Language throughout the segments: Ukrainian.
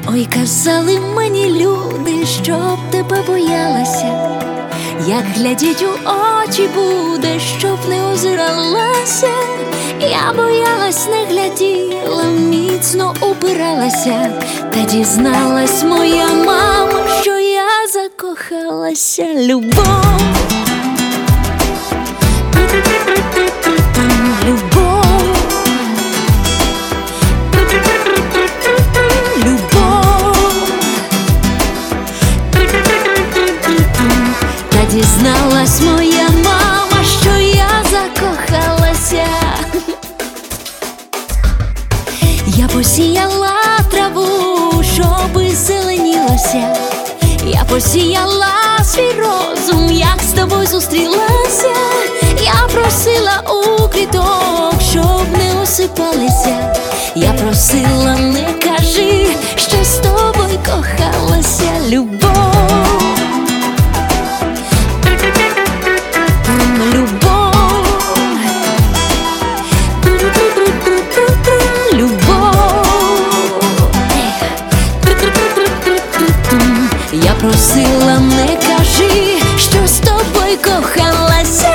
Ой, казали мені люди, щоб тебе боялася, як глядіть у очі буде, щоб не озиралася. Я боялась, не гляділа, міцно упиралася, та дізналась моя мама, що я закохалася. Любов, любов, любов, та дізналась моя мама, що я закохалася. Я посіяла траву, щоби зеленілася. Я посіяла свій розум, як з тобою зустрілася. Я просила у квіток, щоб не осипалися. Я просила, не кажи, що з тобою кохалася. Любов, любов, я просила, не кажи, що з тобою кохалася.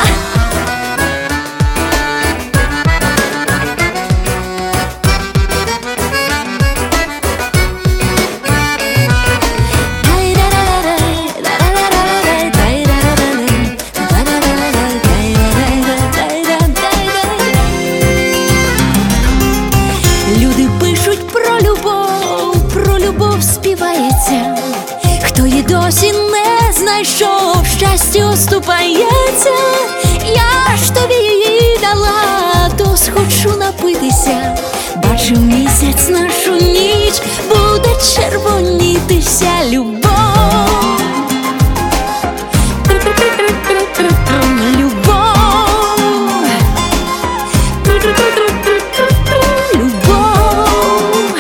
Люди пишуть про любов співається. Хто її досі не знайшов, щастя оступається. Я ж тобі її дала, то схочу напитися. Бачу місяць нашу ніч, буде червонітися. Любов, любов, любов,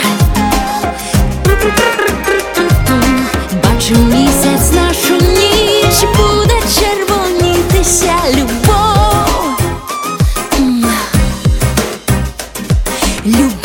бачу місяць нашу ніч, буде червонітися. Любов, любов.